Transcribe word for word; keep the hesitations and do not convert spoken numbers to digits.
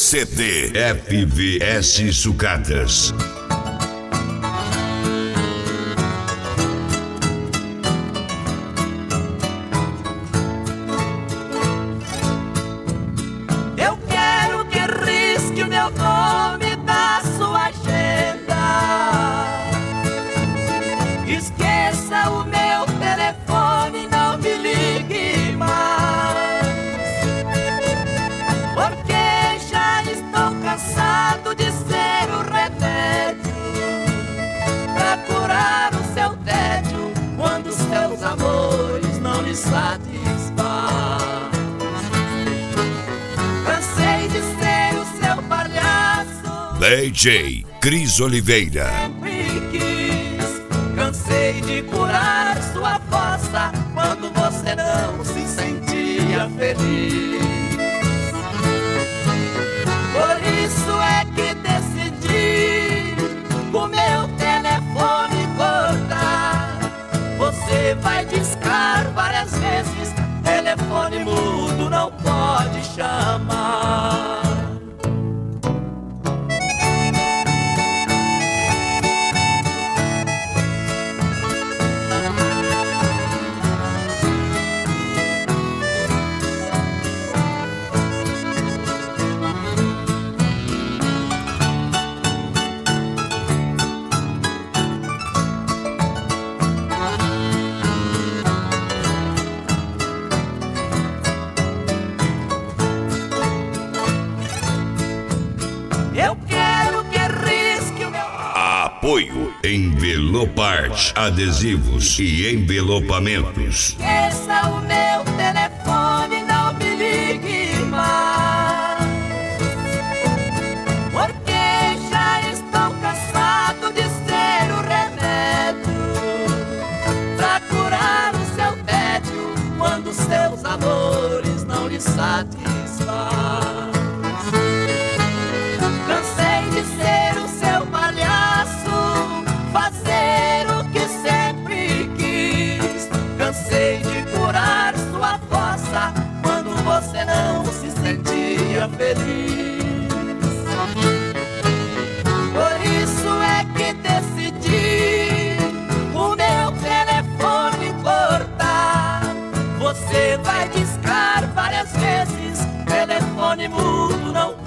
C D F V S Sucatas. Eu quero que risque o meu nome da sua agenda. Esqueça o meu telefone, não me ligue mais, porque já estou cansado de ser o remédio pra curar o seu tédio quando seus amores não lhe satisfazem. Cansei de ser o seu palhaço, D J Cris Oliveira. sempre quis. Cansei de curar sua fossa quando você não se sentia feliz. Por isso é que decidi o meu telefone cortar. Você vai discar várias vezes, telefone mudo não pode chamar. Eu quero que risque o meu... Apoio Envelopart, adesivos e envelopamentos. Esqueça o meu telefone, não me ligue mais, porque já estou cansado de ser o remédio pra curar o seu tédio quando seus amores não lhe satisfazem. Cansei de ser o seu palhaço, fazer o que sempre quis. Cansei de curar sua fossa quando você não se sentia feliz. Por isso é que decidi o meu telefone cortar. Você vai discar várias vezes, telefone mudo não